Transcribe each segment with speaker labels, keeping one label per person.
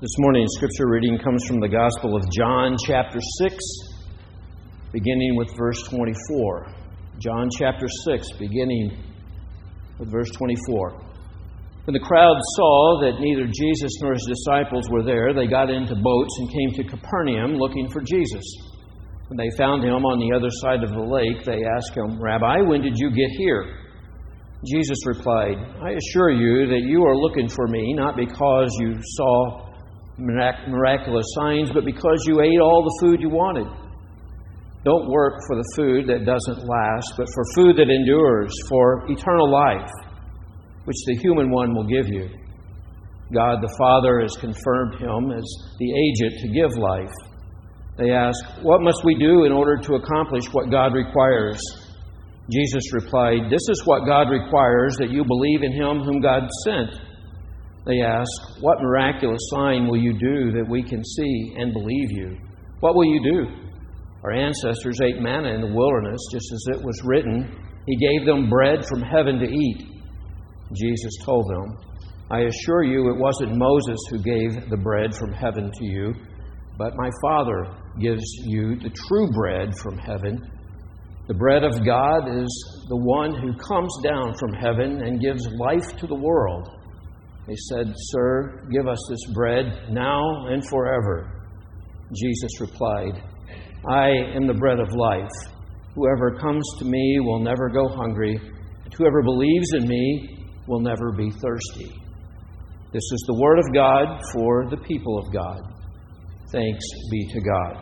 Speaker 1: This morning's scripture reading comes from the Gospel of John, chapter 6, beginning with verse 24. John chapter 6, beginning with verse 24. When the crowd saw that neither Jesus nor his disciples were there, they got into boats and came to Capernaum looking for Jesus. When they found him on the other side of the lake, they asked him, "Rabbi, when did you get here?" Jesus replied, "I assure you that you are looking for me, not because you saw miraculous signs, but because you ate all the food you wanted. Don't work for the food that doesn't last, but for food that endures, for eternal life, which the human one will give you. God the Father has confirmed him as the agent to give life." They ask, "What must we do in order to accomplish what God requires?" Jesus replied, "This is what God requires, that you believe in him whom God sent." They ask, "What miraculous sign will you do that we can see and believe you? What will you do? Our ancestors ate manna in the wilderness, just as it was written, 'He gave them bread from heaven to eat.'" Jesus told them, "I assure you it wasn't Moses who gave the bread from heaven to you, but my Father gives you the true bread from heaven. The bread of God is the one who comes down from heaven and gives life to the world." They said, "Sir, give us this bread now and forever." Jesus replied, "I am the bread of life. Whoever comes to me will never go hungry, and whoever believes in me will never be thirsty." This is the word of God for the people of God. Thanks be to God.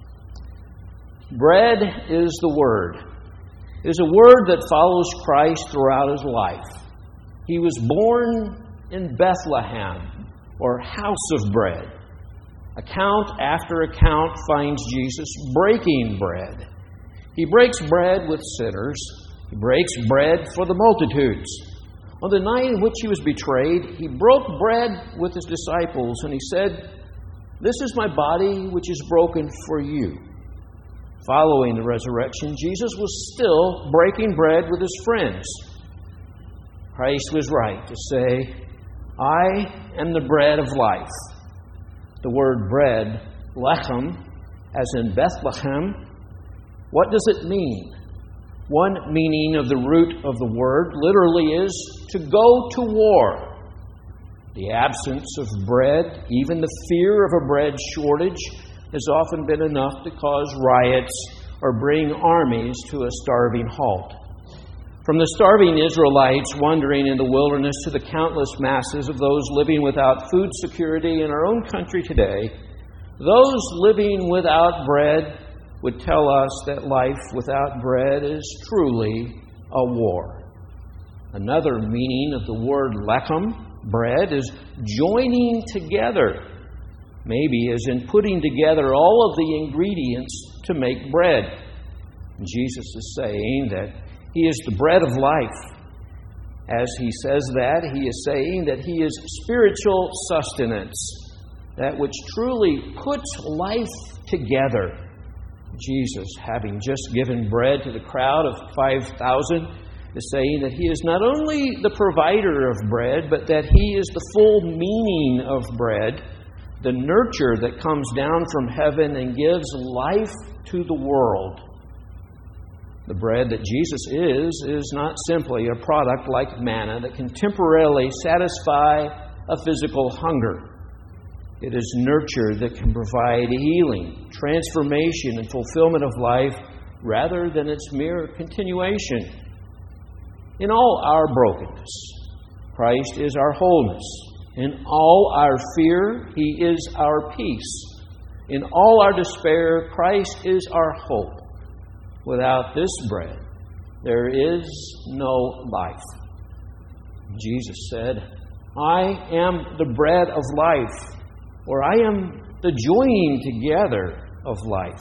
Speaker 1: Bread is the word. It is a word that follows Christ throughout his life. He was born in Bethlehem, or house of bread. Account after account finds Jesus breaking bread. He breaks bread with sinners. He breaks bread for the multitudes. On the night in which he was betrayed, he broke bread with his disciples, and he said, "This is my body, which is broken for you." Following the resurrection, Jesus was still breaking bread with his friends. Christ was right to say, "I am the bread of life." The word bread, lechem, as in Bethlehem, what does it mean? One meaning of the root of the word literally is to go to war. The absence of bread, even the fear of a bread shortage, has often been enough to cause riots or bring armies to a starving halt. From the starving Israelites wandering in the wilderness to the countless masses of those living without food security in our own country today, those living without bread would tell us that life without bread is truly a war. Another meaning of the word lechem, bread, is joining together. Maybe as in putting together all of the ingredients to make bread. Jesus is saying that he is the bread of life. As he says that, he is saying that he is spiritual sustenance, that which truly puts life together. Jesus, having just given bread to the crowd of 5,000, is saying that he is not only the provider of bread, but that he is the full meaning of bread, the nurture that comes down from heaven and gives life to the world. The bread that Jesus is not simply a product like manna that can temporarily satisfy a physical hunger. It is nurture that can provide healing, transformation, and fulfillment of life rather than its mere continuation. In all our brokenness, Christ is our wholeness. In all our fear, he is our peace. In all our despair, Christ is our hope. Without this bread, there is no life. Jesus said, "I am the bread of life," or "I am the joining together of life."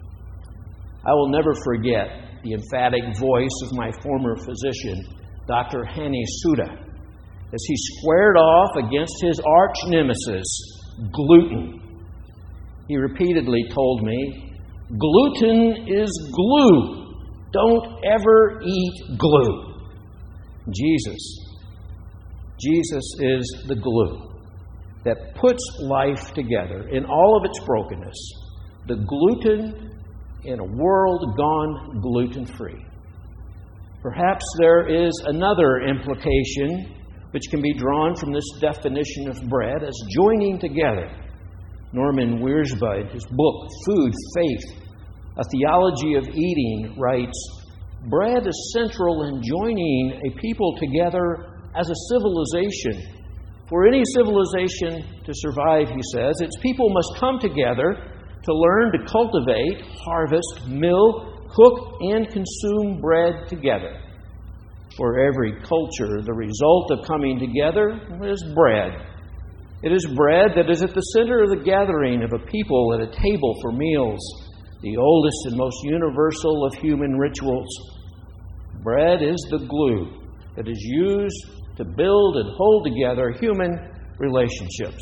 Speaker 1: I will never forget the emphatic voice of my former physician, Dr. Hani Suda, as he squared off against his arch nemesis, gluten. He repeatedly told me, "Gluten is glue. Don't ever eat glue." Jesus is the glue. that puts life together in all of its brokenness, the gluten in a world gone gluten-free. Perhaps there is another implication which can be drawn from this definition of bread as joining together. Norman Wiersbe, in his book, Food, Faith, A Theology of Eating, writes, bread is central in joining a people together as a civilization. For any civilization to survive, he says, its people must come together to learn to cultivate, harvest, mill, cook, and consume bread together. For every culture, the result of coming together is bread. It is bread that is at the center of the gathering of a people at a table for meals, the oldest and most universal of human rituals. Bread is the glue that is used to build and hold together human relationships.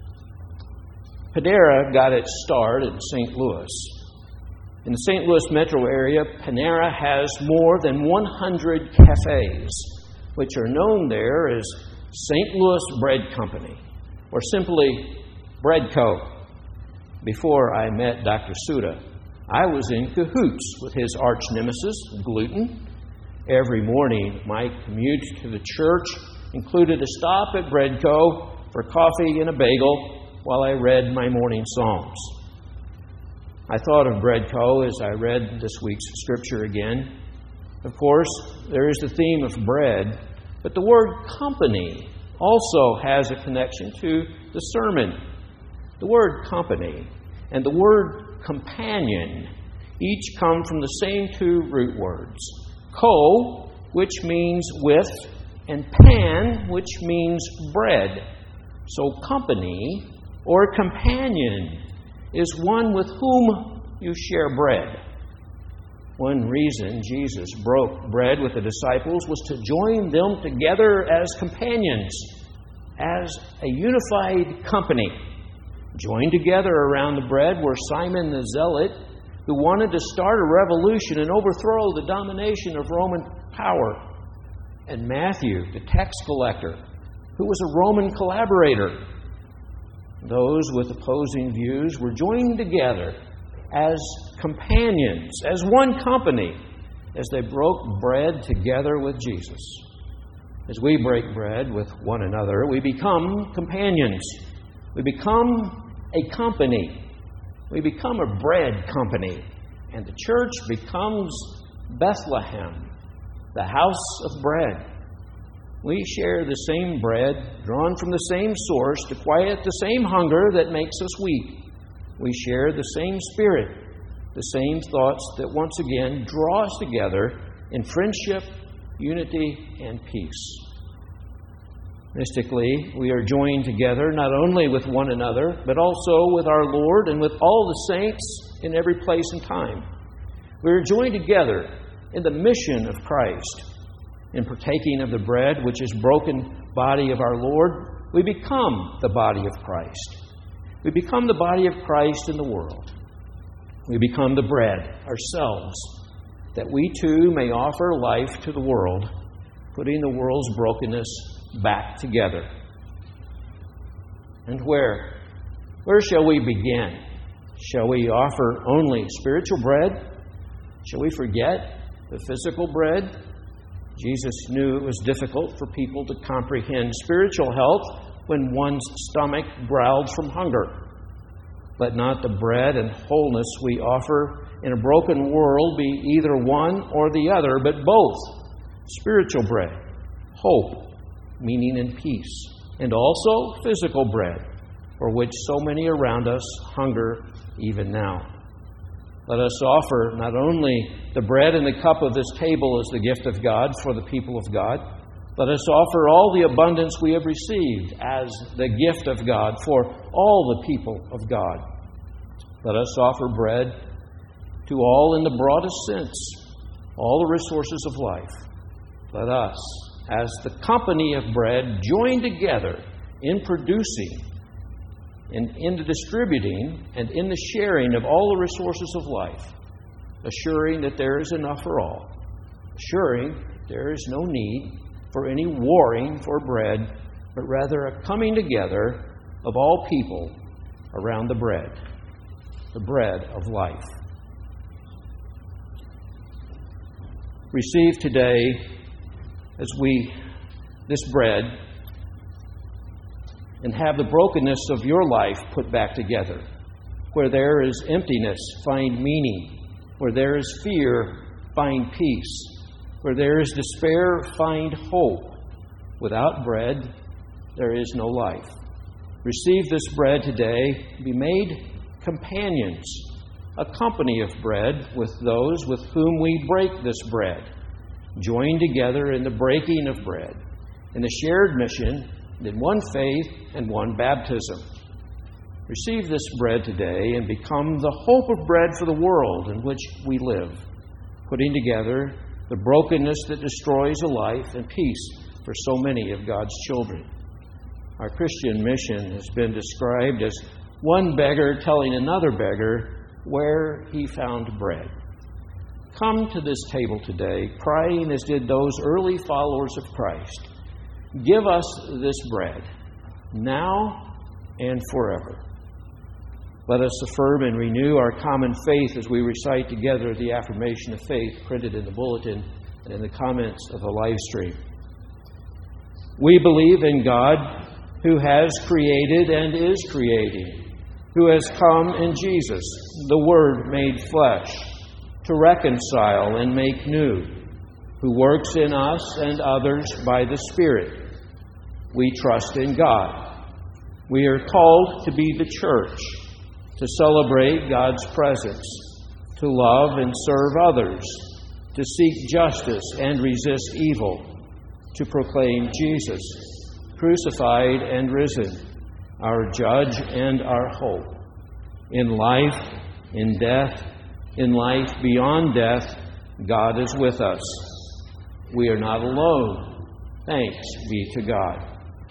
Speaker 1: Panera got its start in St. Louis. In the St. Louis metro area, Panera has more than 100 cafes, which are known there as St. Louis Bread Company, or simply Breadco. Before I met Dr. Suda, I was in cahoots with his arch nemesis, gluten. Every morning, my commute to the church included a stop at Breadco for coffee and a bagel while I read my morning psalms. I thought of Breadco as I read this week's scripture again. Of course, there is the theme of bread, but the word company also has a connection to the sermon. The word company and the word companion each come from the same two root words. Co, which means with, and pan, which means bread. So company or companion is one with whom you share bread. One reason Jesus broke bread with the disciples was to join them together as companions, as a unified company. Joined together around the bread were Simon the Zealot, who wanted to start a revolution and overthrow the domination of Roman power, and Matthew, the tax collector, who was a Roman collaborator. Those with opposing views were joined together as companions, as one company, as they broke bread together with Jesus. As we break bread with one another, we become companions. We become a company. We become a bread company. And the church becomes Bethlehem, the house of bread. We share the same bread, drawn from the same source to quiet the same hunger that makes us weak. We share the same spirit, the same thoughts that once again draw us together in friendship, unity, and peace. Mystically, we are joined together not only with one another, but also with our Lord and with all the saints in every place and time. We are joined together in the mission of Christ. In partaking of the bread, which is broken body of our Lord, we become the body of Christ. We become the body of Christ in the world. We become the bread ourselves, that we too may offer life to the world, putting the world's brokenness back together. And where shall we begin? Shall we offer only spiritual bread? Shall we forget the physical bread? Jesus knew it was difficult for people to comprehend spiritual health when one's stomach growled from hunger. Let not the bread and wholeness we offer in a broken world be either one or the other, but both. Spiritual bread, hope, meaning and peace, and also physical bread, for which so many around us hunger even now. Let us offer not only the bread and the cup of this table as the gift of God for the people of God, let us offer all the abundance we have received as the gift of God for all the people of God. Let us offer bread to all in the broadest sense, all the resources of life. Let us, as the company of bread, join together in producing and in the distributing and in the sharing of all the resources of life, assuring that there is enough for all, assuring there is no need for any warring for bread, but rather a coming together of all people around the bread of life. Receive today this bread and have the brokenness of your life put back together. Where there is emptiness, find meaning. Where there is fear, find peace. Where there is despair, find hope. Without bread, there is no life. Receive this bread today. Be made companions, a company of bread with those with whom we break this bread. Join together in the breaking of bread, in the shared mission, in one faith and one baptism. Receive this bread today and become the hope of bread for the world in which we live, putting together the brokenness that destroys a life and peace for so many of God's children. Our Christian mission has been described as one beggar telling another beggar where he found bread. Come to this table today, crying as did those early followers of Christ. Give us this bread, now and forever. Let us affirm and renew our common faith as we recite together the affirmation of faith printed in the bulletin and in the comments of the live stream. We believe in God, who has created and is creating, who has come in Jesus, the Word made flesh, to reconcile and make new, who works in us and others by the Spirit. We trust in God. We are called to be the church, to celebrate God's presence, to love and serve others, to seek justice and resist evil, to proclaim Jesus, crucified and risen, our judge and our hope. In life, in death, in life beyond death, God is with us. We are not alone. Thanks be to God.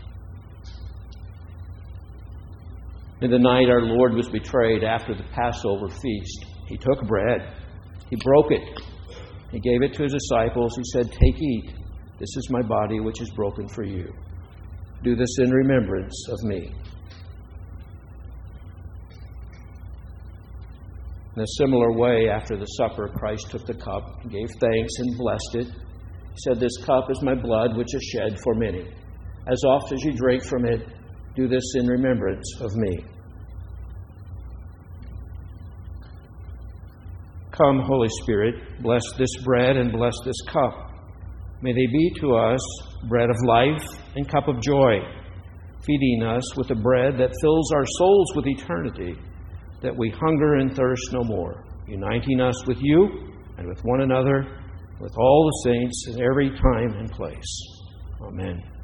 Speaker 1: In the night our Lord was betrayed after the Passover feast, He took bread. He broke it. He gave it to His disciples. He said, "Take, eat. This is my body which is broken for you. Do this in remembrance of me." In a similar way, after the supper, Christ took the cup, gave thanks, and blessed it. He said, "This cup is my blood which is shed for many. As oft as you drink from it, do this in remembrance of me." Come, Holy Spirit, bless this bread and bless this cup. May they be to us bread of life and cup of joy, feeding us with the bread that fills our souls with eternity, that we hunger and thirst no more, uniting us with you and with one another, with all the saints in every time and place. Amen.